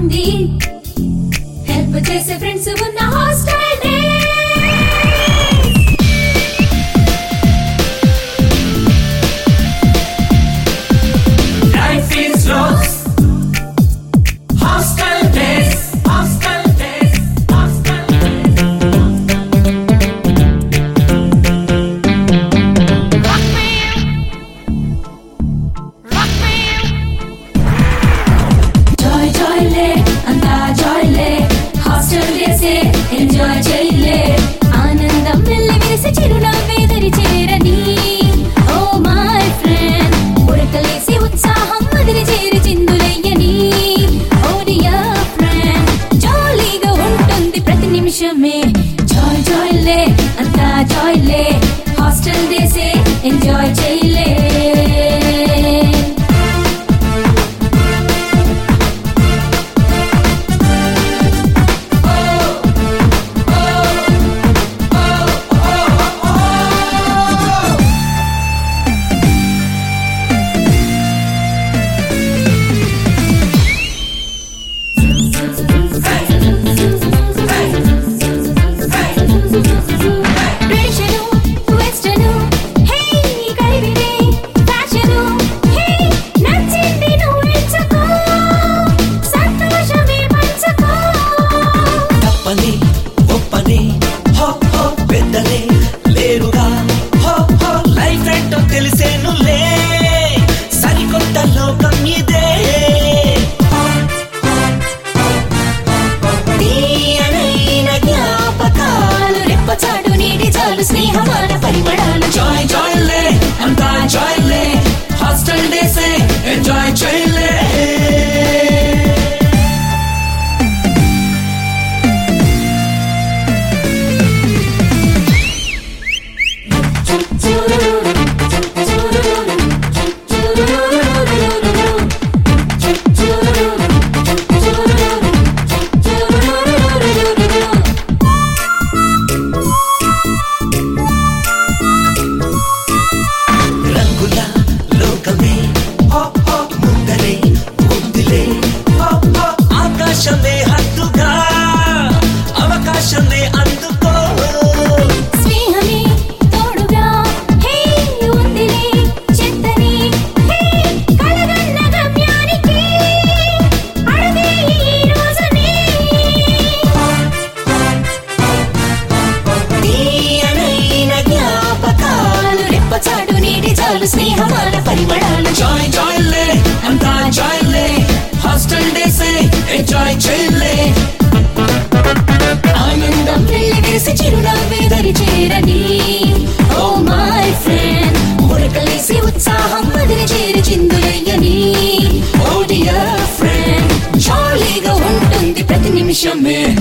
బాగుంది హెల్ప్ చేసే ఫ్రెండ్స్ ఉన్న hostel day life is rose hostel days hostel days hostel joy joy లే అంతా జాయ్ లే హాస్టల్ డేసే ఎంజాయ్ చేయలే ఆనందం వెల్లివిరిసి చిరునవ్వే దరి చేరని ఓ మై ఫ్రెండ్ ఉరకలేసి ఉత్సాహం మదిరి చేరి చిందులయ్యని ఓ డియర్ ఫ్రెండ్ జాలీగా ఉంటుంది ప్రతి నిమిషమే జాయ్ జాయ్ లే అంతా జాయ్ లే హాస్టల్ డేసే ఎంజాయ్ చేయలే ట్రెడిషను వెస్టర్ను హే కలివినే ఫ్యాషను హే నచ్చింది నువ్వు ఎంచుకో సంతోషమే పంచుకో తప్పని ఒప్పని హో హో పెద్దలే లేరుగా హో హో లైఫ్ ఏంటో తెలిసేనులే సరికొత్త లోకం ఇదే తీయనైన జ్ఞాపకాలు రెప్పచాటు నీటి చాలు స్నేహమాన పరిమళాలు జాయ్ జాయ్ లే అంతా జాయ్ లే హాస్టల్ డేసే ఎంజాయ్ చేయలే రంగుల లోకమే హో హో ముందరే ఉందిలే హో హో ఆకాశమే హద్దుగా అవకాశమే అందుకో స్నేహమే తోడుగా హే ఉందిలే చెత్తని హే కలగన్న గమ్యానికి అడుగే ఈ రోజుని తీయనైన జ్ఞాపకాలు రెప్పచాటు నీటి చాలు స్నేహమాన పరిమళాలు జాయ్ జాయ్ లే అంతా జాయ్ లే హాస్టల్ డేసే ఎంజాయ్ చేయలే ఆనందం వెల్లివిరిసి చిరునవ్వే దరి చేరని ఓ మై ఫ్రెండ్ ఉరకలేసి ఉత్సాహం మదిరి చేరి చిందులయ్యని ఓ డియర్ ఫ్రెండ్ జాలీగా ఉంటుంది ప్రతి నిమిషమే